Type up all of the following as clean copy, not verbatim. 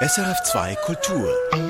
SRF 2 Kultur.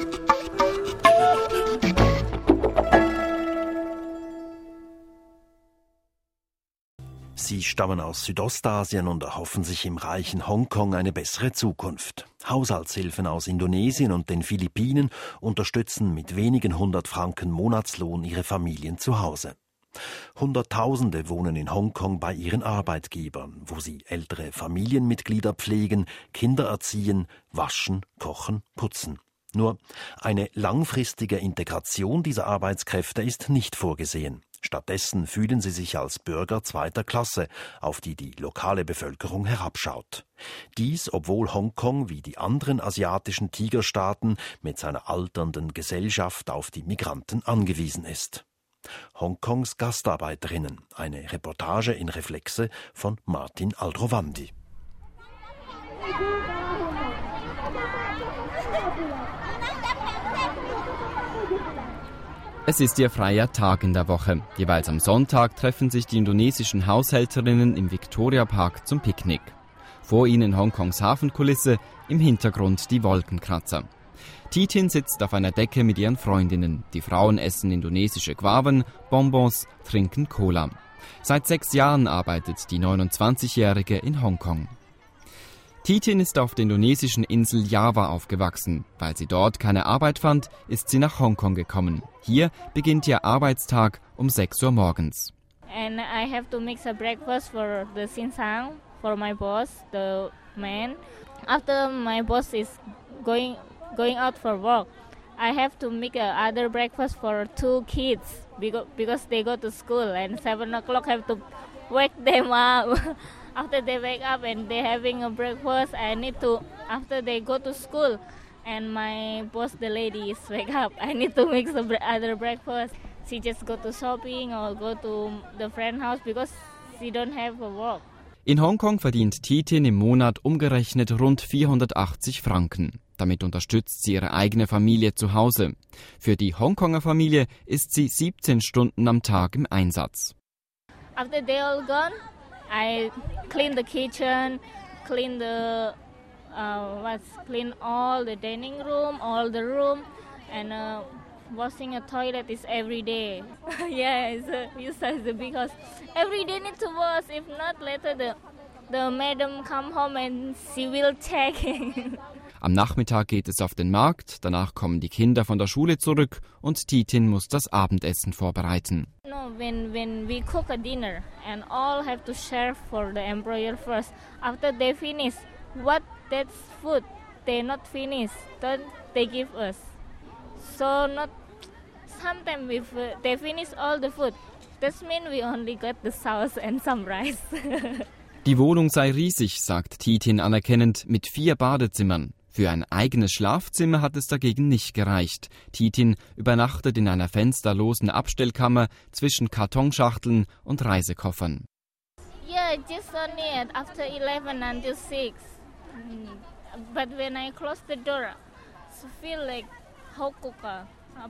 Sie stammen aus Südostasien und erhoffen sich im reichen Hongkong eine bessere Zukunft. Haushaltshilfen aus Indonesien und den Philippinen unterstützen mit wenigen 100 Franken Monatslohn ihre Familien zu Hause. Hunderttausende wohnen in Hongkong bei ihren Arbeitgebern, wo sie ältere Familienmitglieder pflegen, Kinder erziehen, waschen, kochen, putzen. Nur eine langfristige Integration dieser Arbeitskräfte ist nicht vorgesehen. Stattdessen fühlen sie sich als Bürger zweiter Klasse, auf die die lokale Bevölkerung herabschaut. Dies, obwohl Hongkong wie die anderen asiatischen Tigerstaaten mit seiner alternden Gesellschaft auf die Migranten angewiesen ist. Hongkongs Gastarbeiterinnen, eine Reportage in Reflexe von Martin Aldrovandi. Es ist ihr freier Tag in der Woche. Jeweils am Sonntag treffen sich die indonesischen Haushälterinnen im Victoria Park zum Picknick. Vor ihnen Hongkongs Hafenkulisse, im Hintergrund die Wolkenkratzer. Titin sitzt auf einer Decke mit ihren Freundinnen. Die Frauen essen indonesische Guaven, Bonbons, trinken Cola. Seit 6 Jahren arbeitet die 29-Jährige in Hongkong. Titin ist auf der indonesischen Insel Java aufgewachsen. Weil sie dort keine Arbeit fand, ist sie nach Hongkong gekommen. Hier beginnt ihr Arbeitstag um 6 Uhr morgens. And I have to make a breakfast for the sinsang, for my boss, the man. After my boss is going out for work, I have to make other breakfast for 2 kids because they go to school and 7 o'clock I have to wake them up. After they wake up and they're having a breakfast, I need to, after they go to school and my boss, the lady, is wake up, I need to make the other breakfast. She just go to shopping or go to the friend house because she don't have a work. In Hongkong verdient Titin im Monat umgerechnet rund 480 Franken. Damit unterstützt sie ihre eigene Familie zu Hause. Für die Hongkonger Familie ist sie 17 Stunden am Tag im Einsatz. After they all gone, I clean the kitchen, clean the clean all the dining room, all the room, and washing a toilet is every day. Yeah, it's because every day need to wash. If not, later the madam come home and she will check. Am Nachmittag geht es auf den Markt, danach kommen die Kinder von der Schule zurück und Titin muss das Abendessen vorbereiten. No, when we cook a dinner and all have to share for the employer first. After they finish, what that's food they not finish, then they give us. So not sometimes if they finish all the food, that means we only got the sauce and some rice. Die Wohnung sei riesig, sagt Titin anerkennend, mit 4 Badezimmern. Für ein eigenes Schlafzimmer hat es dagegen nicht gereicht. Titin übernachtet in einer fensterlosen Abstellkammer zwischen Kartonschachteln und Reisekoffern. Yeah, just only after 11 until 6. But when I close the door, I feel like Hokuka.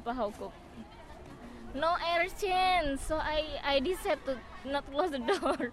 No air change, so I decided to not close the door.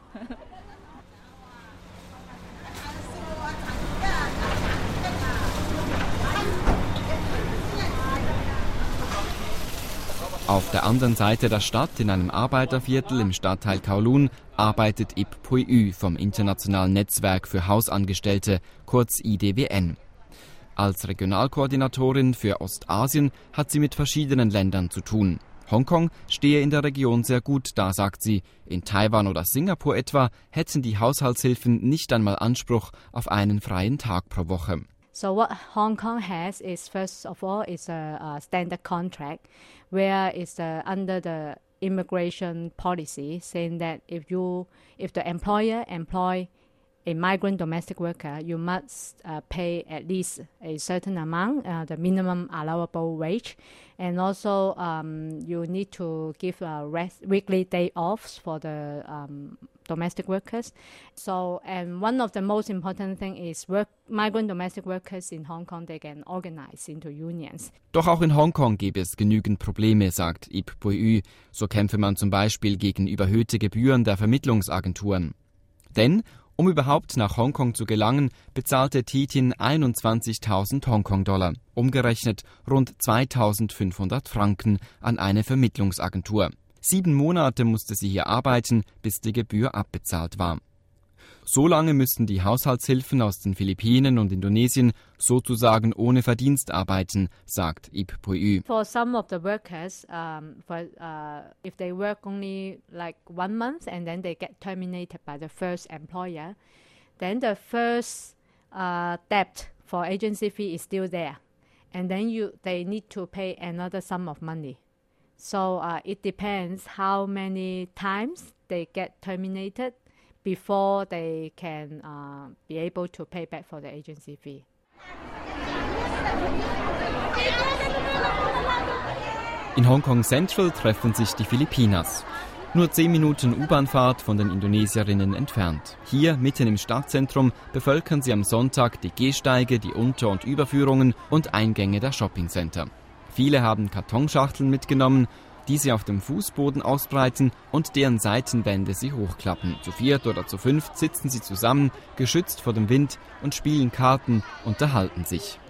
Auf der anderen Seite der Stadt, in einem Arbeiterviertel im Stadtteil Kowloon, arbeitet Ip Pui Yu vom Internationalen Netzwerk für Hausangestellte, kurz IDWN. Als Regionalkoordinatorin für Ostasien hat sie mit verschiedenen Ländern zu tun. Hongkong stehe in der Region sehr gut da, sagt sie. In Taiwan oder Singapur etwa hätten die Haushaltshilfen nicht einmal Anspruch auf einen freien Tag pro Woche. So what Hong Kong has is, first of all, is a standard contract where it's under the immigration policy, saying that if the employer employ a migrant domestic worker, you must pay at least a certain amount, the minimum allowable wage, and also you need to give weekly day offs for the domestic workers. So, and one of the most important thing is migrant domestic workers in Hong Kong, they can organize into unions. Doch auch in Hongkong gäbe es genügend Probleme, sagt Ip Pui Yu. So kämpfe man zum Beispiel gegen überhöhte Gebühren der Vermittlungsagenturen. Denn Um überhaupt nach Hongkong zu gelangen, bezahlte Titin 21.000 Hongkong-Dollar, umgerechnet rund 2.500 Franken, an eine Vermittlungsagentur. 7 Monate musste sie hier arbeiten, bis die Gebühr abbezahlt war. So lange müssten die Haushaltshilfen aus den Philippinen und Indonesien sozusagen ohne Verdienst arbeiten, sagt Ip Puyu. For some of the workers, if they work only like 1 month and then they get terminated by the first employer, then the first debt for agency fee is still there, and then they need to pay another sum of money. So it depends how many times they get terminated before they can be able to pay back for the agency fee. In Hongkong Central treffen sich die Filipinas. Nur 10 Minuten U-Bahn-Fahrt von den Indonesierinnen entfernt. Hier, mitten im Stadtzentrum, bevölkern sie am Sonntag die Gehsteige, die Unter- und Überführungen und Eingänge der Shoppingcenter. Viele haben Kartonschachteln mitgenommen, die sie auf dem Fußboden ausbreiten und deren Seitenwände sie hochklappen. Zu 4 oder zu 5 sitzen sie zusammen, geschützt vor dem Wind, und spielen Karten, unterhalten sich.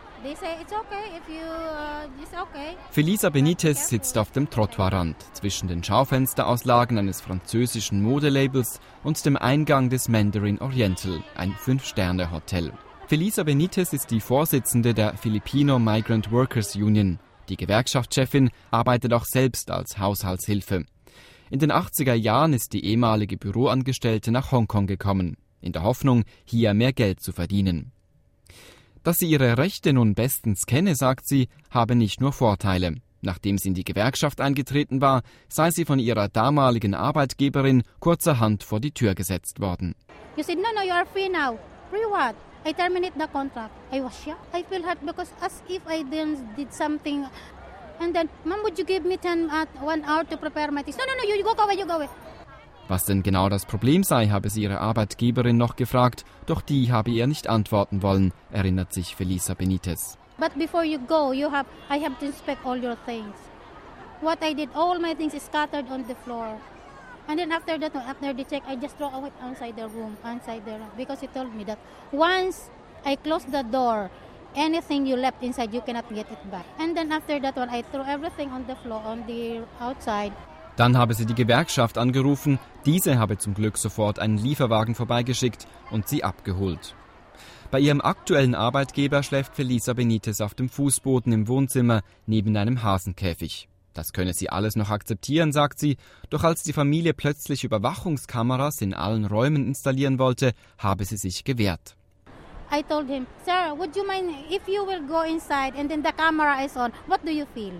Felisa Benitez sitzt auf dem Trottoirrand zwischen den Schaufensterauslagen eines französischen Modelabels und dem Eingang des Mandarin Oriental, ein 5-Sterne-Hotel. Felisa Benitez ist die Vorsitzende der Filipino Migrant Workers Union. Die Gewerkschaftschefin arbeitet auch selbst als Haushaltshilfe. In den 80er Jahren ist die ehemalige Büroangestellte nach Hongkong gekommen, in der Hoffnung, hier mehr Geld zu verdienen. Dass sie ihre Rechte nun bestens kenne, sagt sie, habe nicht nur Vorteile. Nachdem sie in die Gewerkschaft eingetreten war, sei sie von ihrer damaligen Arbeitgeberin kurzerhand vor die Tür gesetzt worden. You said, no, you are free now. Free what? I terminate the contract. I was shocked. I feel hurt because as if I did something. And then, Mom, would you give me 1 hour to prepare my things? No, you go away. Was denn genau das Problem sei, habe sie ihre Arbeitgeberin noch gefragt, doch die habe ihr nicht antworten wollen, erinnert sich Felisa Benitez. But before you go, I have to inspect all your things. What I did, all my things is scattered on the floor. And then after the check, I just throw away outside the room, because he told me that once I close the door, anything you left inside, you cannot get it back. And then after that one, I throw everything on the floor, on the outside. Dann habe sie die Gewerkschaft angerufen, diese habe zum Glück sofort einen Lieferwagen vorbeigeschickt und sie abgeholt. Bei ihrem aktuellen Arbeitgeber schläft Felisa Benitez auf dem Fußboden im Wohnzimmer neben einem Hasenkäfig. Das könne sie alles noch akzeptieren, sagt sie, doch als die Familie plötzlich Überwachungskameras in allen Räumen installieren wollte, habe sie sich gewehrt. I told him, Sir, would you mind if you will go inside and then the camera is on, what do you feel?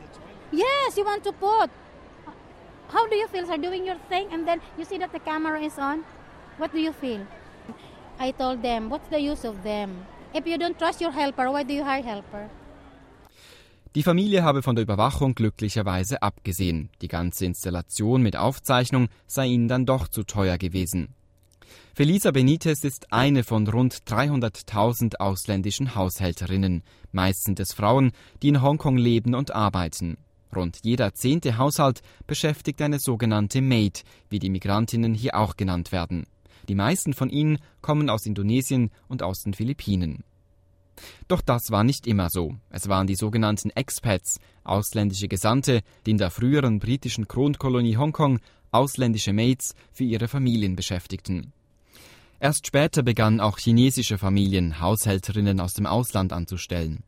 Yes, you want to put. How do you feel, sir, doing your thing and then you see that the camera is on? What do you feel? I told them, what's the use of them? If you don't trust your helper, why do you hire helper? Die Familie habe von der Überwachung glücklicherweise abgesehen. Die ganze Installation mit Aufzeichnung sei ihnen dann doch zu teuer gewesen. Felisa Benitez ist eine von rund 300.000 ausländischen Haushälterinnen. Meist sind es Frauen, die in Hongkong leben und arbeiten. Rund jeder 10. Haushalt beschäftigt eine sogenannte Maid, wie die Migrantinnen hier auch genannt werden. Die meisten von ihnen kommen aus Indonesien und aus den Philippinen. Doch das war nicht immer so. Es waren die sogenannten Expats, ausländische Gesandte, die in der früheren britischen Kronkolonie Hongkong ausländische Maids für ihre Familien beschäftigten. Erst später begannen auch chinesische Familien, Haushälterinnen aus dem Ausland anzustellen.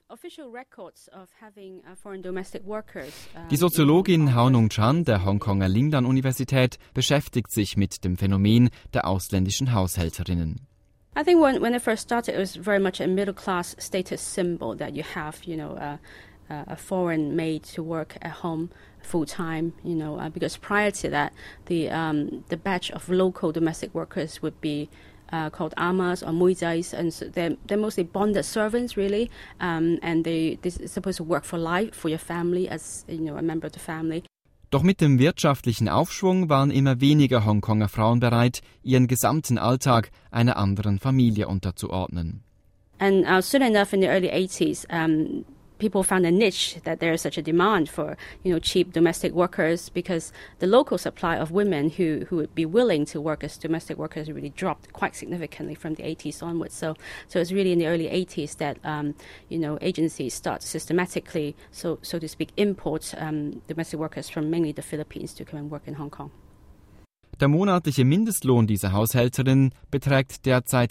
Die Soziologin Hao Nung Chan der Hongkonger Lingnan-Universität beschäftigt sich mit dem Phänomen der ausländischen Haushälterinnen. I think when it first started, it was very much a middle-class status symbol that you have, a foreign maid to work at home full-time, because prior to that, the batch of local domestic workers would be called amas or muizais, and so they're mostly bonded servants, really, and they're supposed to work for life, for your family, as a member of the family. Doch mit dem wirtschaftlichen Aufschwung waren immer weniger Hongkonger Frauen bereit, ihren gesamten Alltag einer anderen Familie unterzuordnen. And soon enough in the early 80s, people found a niche that there is such a demand for, cheap domestic workers, because the local supply of women who would be willing to work as domestic workers really dropped quite significantly from the 80s onwards. So it's really in the early 80s that, agencies start systematically, so to speak, import domestic workers from mainly the Philippines to come and work in Hong Kong. Der monatliche Mindestlohn dieser Haushälterin beträgt derzeit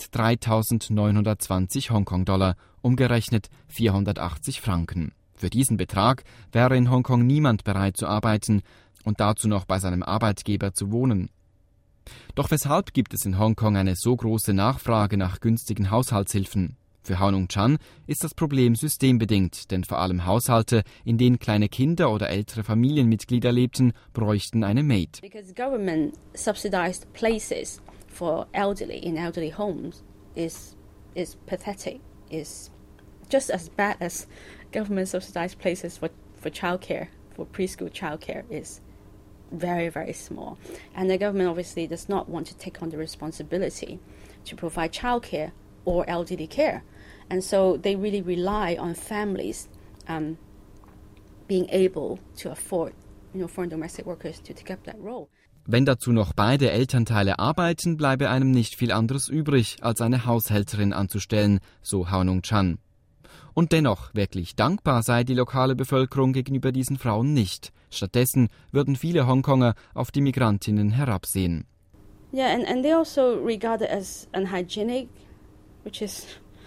3.920 Hongkong-Dollar, umgerechnet 480 Franken. Für diesen Betrag wäre in Hongkong niemand bereit zu arbeiten und dazu noch bei seinem Arbeitgeber zu wohnen. Doch weshalb gibt es in Hongkong eine so große Nachfrage nach günstigen Haushaltshilfen? Für Hau Nung Chan ist das Problem systembedingt, denn vor allem Haushalte, in denen kleine Kinder oder ältere Familienmitglieder lebten, bräuchten eine Maid. Because government subsidized places for elderly in elderly homes is pathetic. Is just as bad as government subsidized places for childcare, for preschool childcare is very, very small. And the government obviously does not want to take on the responsibility to provide childcare or elderly care. And so they really rely on families being able to afford, foreign domestic workers to take up that role. Wenn dazu noch beide Elternteile arbeiten, bleibe einem nicht viel anderes übrig, als eine Haushälterin anzustellen, so Hau Nung Chan. Und dennoch, wirklich dankbar sei die lokale Bevölkerung gegenüber diesen Frauen nicht. Stattdessen würden viele Hongkonger auf die Migrantinnen herabsehen. Yeah, and they also regard it as unhygienic, which is,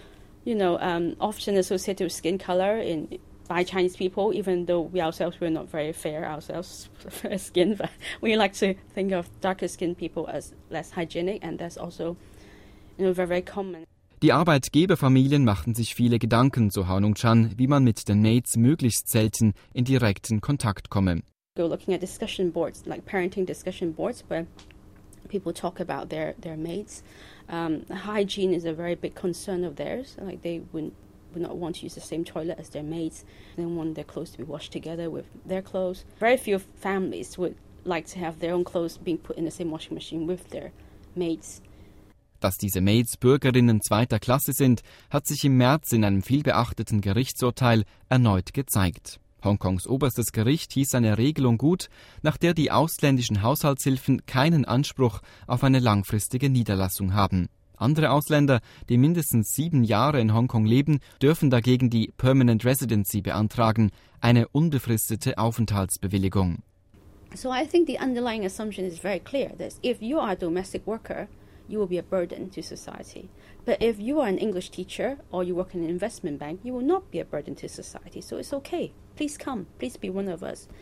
often associated with skin color by Chinese people, even though we ourselves were not very fair ourselves skin, but we like to think of darker skinned people as less hygienic, and that's also, very, very common. Die Arbeitgeberfamilien machten sich viele Gedanken, so Hau Nung Chan, wie man mit den Maids möglichst selten in direkten Kontakt komme. Go looking at discussion boards, like parenting discussion boards, where people talk about their maids. Hygiene is a very big concern of theirs. Like they would not want to use the same toilet as their maids. They want their clothes to be washed together with their clothes. Very few families would like to have their own clothes being put in the same washing machine with their maids. Dass diese Maids Bürgerinnen zweiter Klasse sind, hat sich im März in einem vielbeachteten Gerichtsurteil erneut gezeigt. Hongkongs oberstes Gericht hieß eine Regelung gut, nach der die ausländischen Haushaltshilfen keinen Anspruch auf eine langfristige Niederlassung haben. Andere Ausländer, die mindestens 7 Jahre in Hongkong leben, dürfen dagegen die Permanent Residency beantragen, eine unbefristete Aufenthaltsbewilligung. So I think the underlying assumption is very clear that if you are a domestic worker, you will be a burden to society. But if you are an English teacher or you work in an investment bank, you will not be a burden to society. So it's okay. Please come. Please be one of us.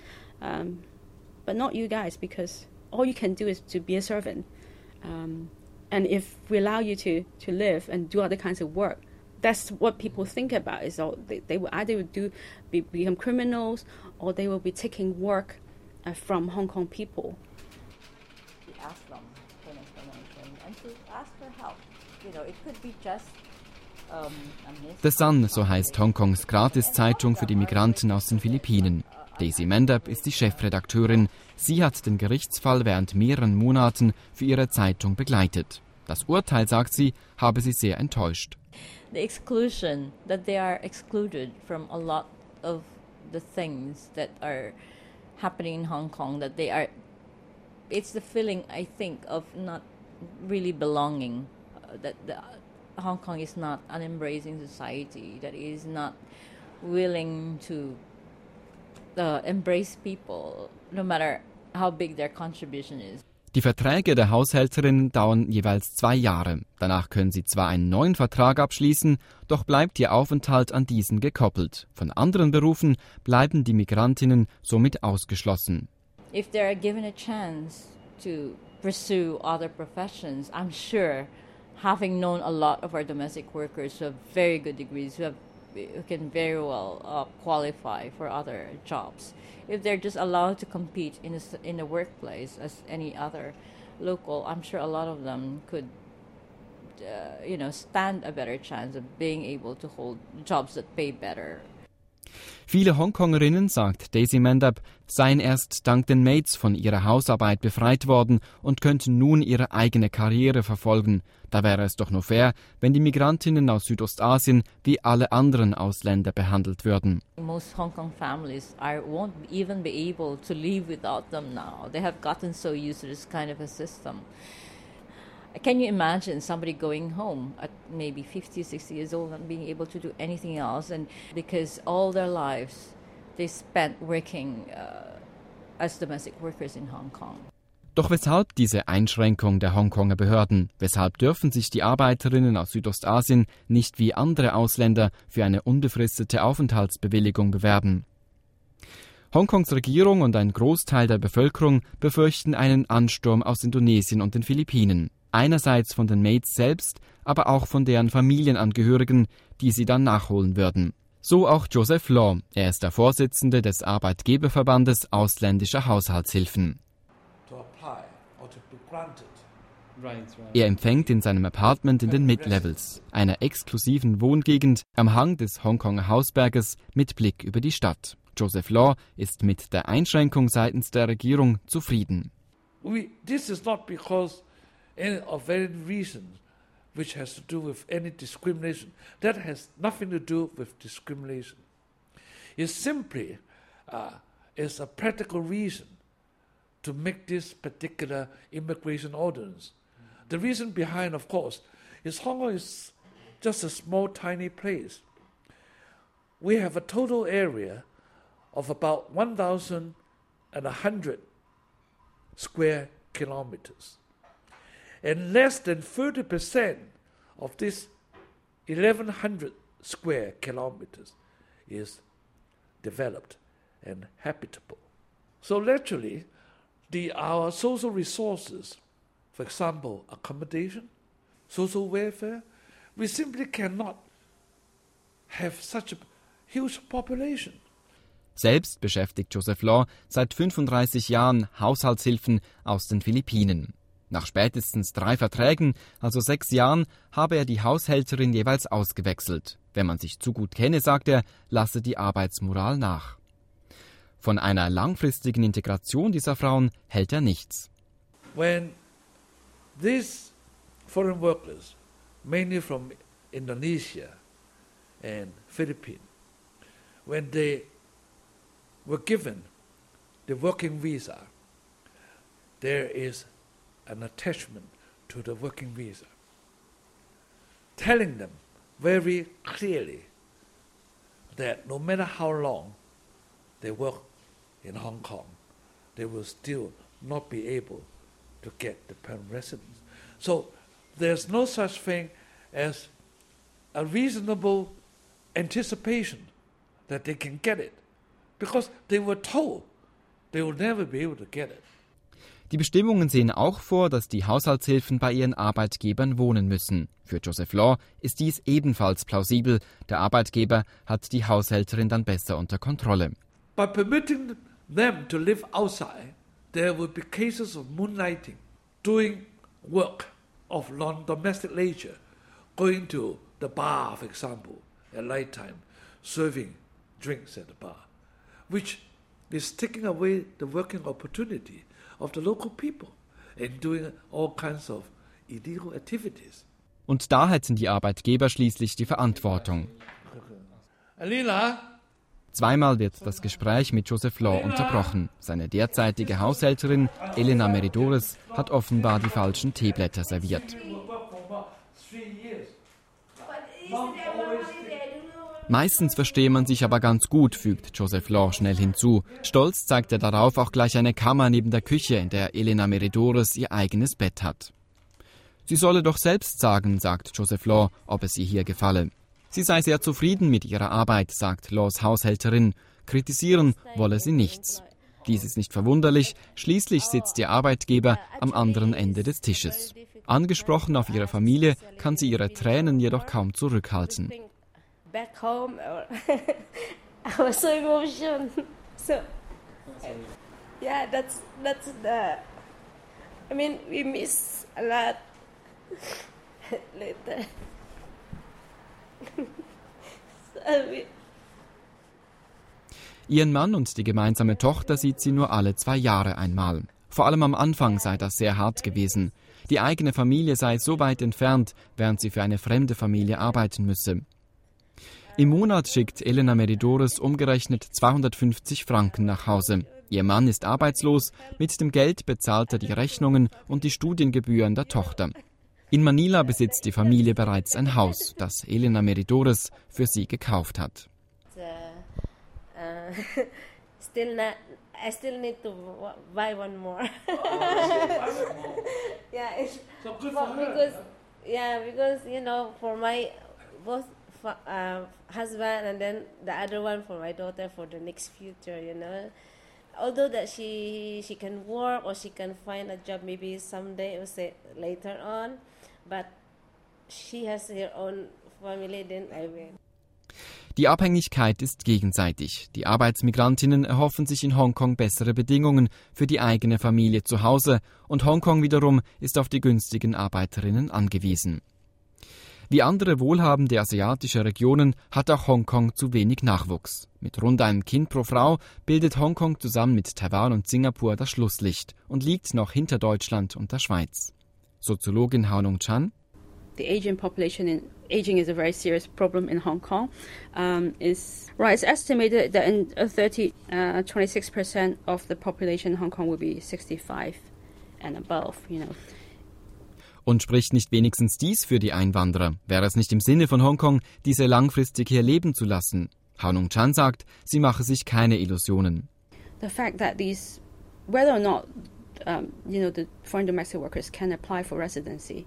But not you guys, because all you can do is to be a servant. And if we allow you to live and do other kinds of work, that's what people think about. Is they will either become criminals or they will be taking work from Hong Kong people. Ask them for an explanation and to ask for help. It could be just The Sun, so heißt Hongkongs Gratiszeitung für die Migranten aus den Philippinen. Daisy Mendap ist die Chefredakteurin. Sie hat den Gerichtsfall während mehreren Monaten für ihre Zeitung begleitet. Das Urteil, sagt sie, habe sie sehr enttäuscht. The exclusion, that they are excluded from a lot of the things that are happening in Hong Kong, that they are, it's the feeling, I think, of not really belonging, that Hong Kong is not an embracing society, that is not willing to embrace people, no matter how big their contribution is. Die Verträge der Haushälterinnen dauern jeweils 2 Jahre. Danach können sie zwar einen neuen Vertrag abschließen, doch bleibt ihr Aufenthalt an diesen gekoppelt. Von anderen Berufen bleiben die Migrantinnen somit ausgeschlossen. If they are given a chance to pursue other professions, I'm sure, having known a lot of our domestic workers who have very good degrees, who can very well qualify for other jobs, if they're just allowed to compete in the workplace as any other local, I'm sure a lot of them could, stand a better chance of being able to hold jobs that pay better. Viele Hongkongerinnen, sagt Daisy Mandap, seien erst dank den Maids von ihrer Hausarbeit befreit worden und könnten nun ihre eigene Karriere verfolgen. Da wäre es doch nur fair, wenn die Migrantinnen aus Südostasien wie alle anderen Ausländer behandelt würden. Most Hong Kong families won't even be able to live without them now. They have gotten so used to this kind of a system. Can you imagine somebody going home at maybe 50, 60 years old and being able to do anything else? And because all their lives they spent working as domestic workers in Hong Kong. Doch weshalb diese Einschränkung der Hongkonger Behörden? Weshalb dürfen sich die Arbeiterinnen aus Südostasien nicht wie andere Ausländer für eine unbefristete Aufenthaltsbewilligung bewerben? Hongkongs Regierung und ein Großteil der Bevölkerung befürchten einen Ansturm aus Indonesien und den Philippinen. Einerseits von den Maids selbst, aber auch von deren Familienangehörigen, die sie dann nachholen würden. So auch Joseph Law. Er ist der Vorsitzende des Arbeitgeberverbandes ausländischer Haushaltshilfen. Er empfängt in seinem Apartment in den Mid-Levels, einer exklusiven Wohngegend am Hang des Hongkonger Hausberges mit Blick über die Stadt. Joseph Law ist mit der Einschränkung seitens der Regierung zufrieden. This is not because of any reason which has to do with any discrimination. That has nothing to do with discrimination. It simply is a practical reason to make this particular immigration ordinance. The reason behind, of course, is Hong Kong is just a small, tiny place. We have a total area of about 1,100 square kilometers. And less than 30% of this 1,100 square kilometers is developed and habitable. So naturally, our social resources, for example, accommodation, social welfare, we simply cannot have such a huge population. Selbst beschäftigt Joseph Law seit 35 Jahren Haushaltshilfen aus den Philippinen. Nach spätestens 3 Verträgen, also 6 Jahren, habe er die Haushälterin jeweils ausgewechselt. Wenn man sich zu gut kenne, sagt er, lasse die Arbeitsmoral nach. Von einer langfristigen Integration dieser Frauen hält er nichts. When these foreign workers, mainly from Indonesia and Philippines, when they were given the working visa, there is an attachment to the working visa, telling them very clearly that no matter how long they work in Hong Kong, they will still not be able to get the permanent residence. So there's no such thing as a reasonable anticipation that they can get it, because they were told they will never be able to get it. Die Bestimmungen sehen auch vor, dass die Haushaltshilfen bei ihren Arbeitgebern wohnen müssen. Für Joseph Law ist dies ebenfalls plausibel. Der Arbeitgeber hat die Haushälterin dann besser unter Kontrolle. By permitting them to live outside, there will be cases of moonlighting, doing work of non-domestic nature, going to the bar, for example, at night time, serving drinks at the bar, which is taking away the working opportunity of the local people and doing all kinds of illegal activities. Und da hätten die Arbeitgeber schließlich die Verantwortung. Alina? Zweimal wird das Gespräch mit Joseph Law unterbrochen. Seine derzeitige Haushälterin Elena Meridores hat offenbar die falschen Teeblätter serviert. Meistens verstehe man sich aber ganz gut, fügt Joseph Law schnell hinzu. Stolz zeigt er darauf auch gleich eine Kammer neben der Küche, in der Elena Meridores ihr eigenes Bett hat. Sie solle doch selbst sagen, sagt Joseph Law, ob es ihr hier gefalle. Sie sei sehr zufrieden mit ihrer Arbeit, sagt Laws Haushälterin. Kritisieren wolle sie nichts. Dies ist nicht verwunderlich, schließlich sitzt ihr Arbeitgeber am anderen Ende des Tisches. Angesprochen auf ihre Familie kann sie ihre Tränen jedoch kaum zurückhalten. Back home, I was so emotional. So, yeah, that's the. I mean, we miss a lot later. So Ihren Mann und die gemeinsame Tochter sieht sie nur alle 2 Jahre einmal. Vor allem am Anfang sei das sehr hart gewesen. Die eigene Familie sei so weit entfernt, während sie für eine fremde Familie arbeiten müsse. Im Monat schickt Elena Meridores umgerechnet 250 Franken nach Hause. Ihr Mann ist arbeitslos, mit dem Geld bezahlt er die Rechnungen und die Studiengebühren der Tochter. In Manila besitzt die Familie bereits ein Haus, das Elena Meridores für sie gekauft hat. I still need to buy one more. Yeah, it's So good for her. because you know, for my both husband and then the other one for my daughter for the next future, you know. Although that she can work or she can find a job maybe someday or say later on, but she has her own family, then I will. Die Abhängigkeit ist gegenseitig. Die Arbeitsmigrantinnen erhoffen sich in Hongkong bessere Bedingungen für die eigene Familie zu Hause und Hongkong wiederum ist auf die günstigen Arbeiterinnen angewiesen. Wie andere wohlhabende asiatische Regionen hat auch Hongkong zu wenig Nachwuchs. Mit rund einem Kind pro Frau bildet Hongkong zusammen mit Taiwan und Singapur das Schlusslicht und liegt noch hinter Deutschland und der Schweiz. Soziologin Hao-Nung Chan: The aging is a very serious problem in Hong Kong. It's estimated that in 26% of the population in Hong Kong will be 65 and above, you know. Und spricht nicht wenigstens dies für die Einwanderer? Wäre es nicht im Sinne von Hongkong, diese langfristig hier leben zu lassen? Hao-Nung Chan sagt, sie mache sich keine Illusionen. The fact that whether or not, the foreign domestic workers can apply for residency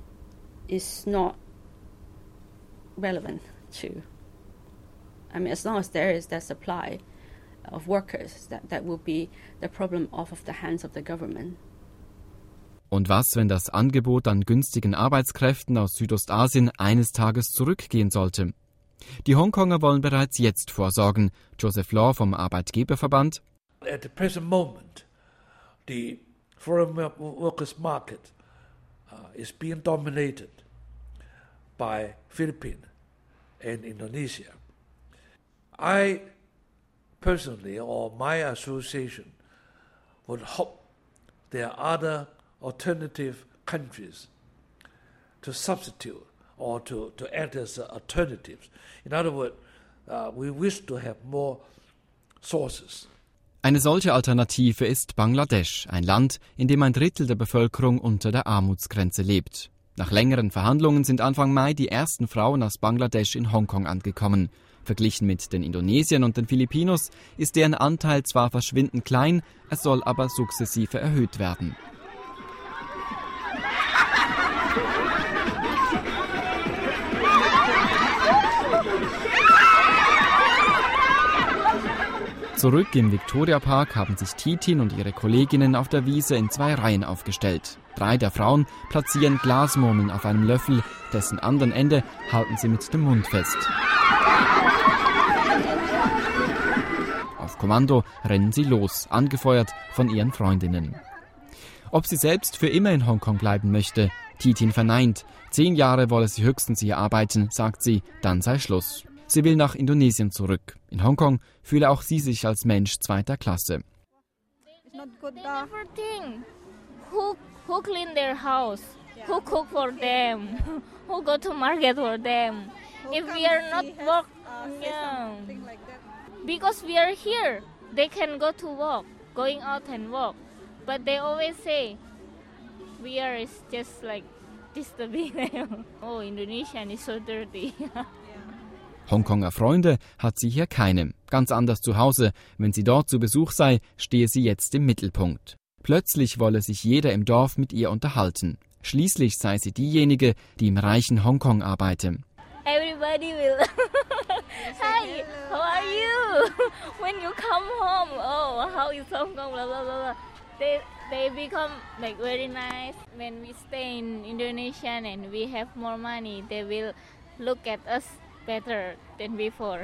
is not relevant to. I mean, as long as there is that supply of workers, that will be the problem off of the hands of the government. Und was, wenn das Angebot an günstigen Arbeitskräften aus Südostasien eines Tages zurückgehen sollte? Die Hongkonger wollen bereits jetzt vorsorgen. Joseph Law vom Arbeitgeberverband: At the present moment, the foreign workers market is being dominated by Philippines and Indonesia. I personally, or my association, would hope there are other alternative countries to substitute or to act as alternatives. In other words, we wish to have more sources. Eine solche Alternative ist Bangladesch, ein Land, in dem 1/3 der Bevölkerung unter der Armutsgrenze lebt. Nach längeren Verhandlungen sind Anfang Mai die ersten Frauen aus Bangladesch in Hongkong angekommen. Verglichen mit den Indonesiern und den Filipinos ist deren Anteil zwar verschwindend klein, es soll aber sukzessive erhöht werden. Zurück im Victoria Park haben sich Titin und ihre Kolleginnen auf der Wiese in 2 Reihen aufgestellt. 3 der Frauen platzieren Glasmurmeln auf einem Löffel, dessen anderen Ende halten sie mit dem Mund fest. Auf Kommando rennen sie los, angefeuert von ihren Freundinnen. Ob sie selbst für immer in Hongkong bleiben möchte, Titin verneint. 10 Jahre wolle sie höchstens hier arbeiten, sagt sie, dann sei Schluss. Sie will nach Indonesien zurück. In Hongkong fühle auch sie sich als Mensch 2. Klasse. They never think who clean their house, who cook for them, who go to market for them. If we are not work, because we are here, they can go to work, going out and work. But they always say, we are just like disturbing them. Oh, Indonesian is so dirty. Hongkonger Freunde hat sie hier keine. Ganz anders zu Hause. Wenn sie dort zu Besuch sei, stehe sie jetzt im Mittelpunkt. Plötzlich wolle sich jeder im Dorf mit ihr unterhalten. Schließlich sei sie diejenige, die im reichen Hongkong arbeite. Everybody will. Hi, how are you? When you come home, oh, how is Hong Kong? Blah blah blah. They become like very nice. When we stay in Indonesia and we have more money, they will look at us better than before.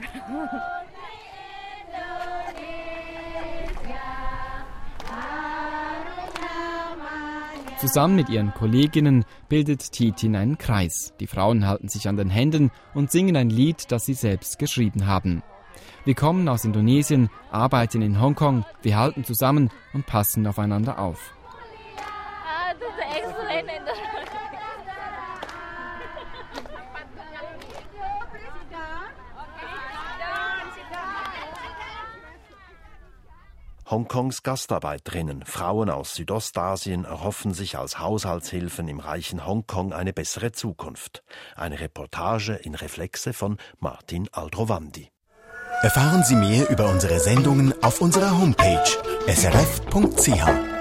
Zusammen mit ihren Kolleginnen bildet Titin einen Kreis. Die Frauen halten sich an den Händen und singen ein Lied, das sie selbst geschrieben haben. Wir kommen aus Indonesien, arbeiten in Hongkong, wir halten zusammen und passen aufeinander auf. Hongkongs Gastarbeiterinnen, Frauen aus Südostasien, erhoffen sich als Haushaltshilfen im reichen Hongkong eine bessere Zukunft. Eine Reportage in Reflexe von Martin Aldrovandi. Erfahren Sie mehr über unsere Sendungen auf unserer Homepage srf.ch.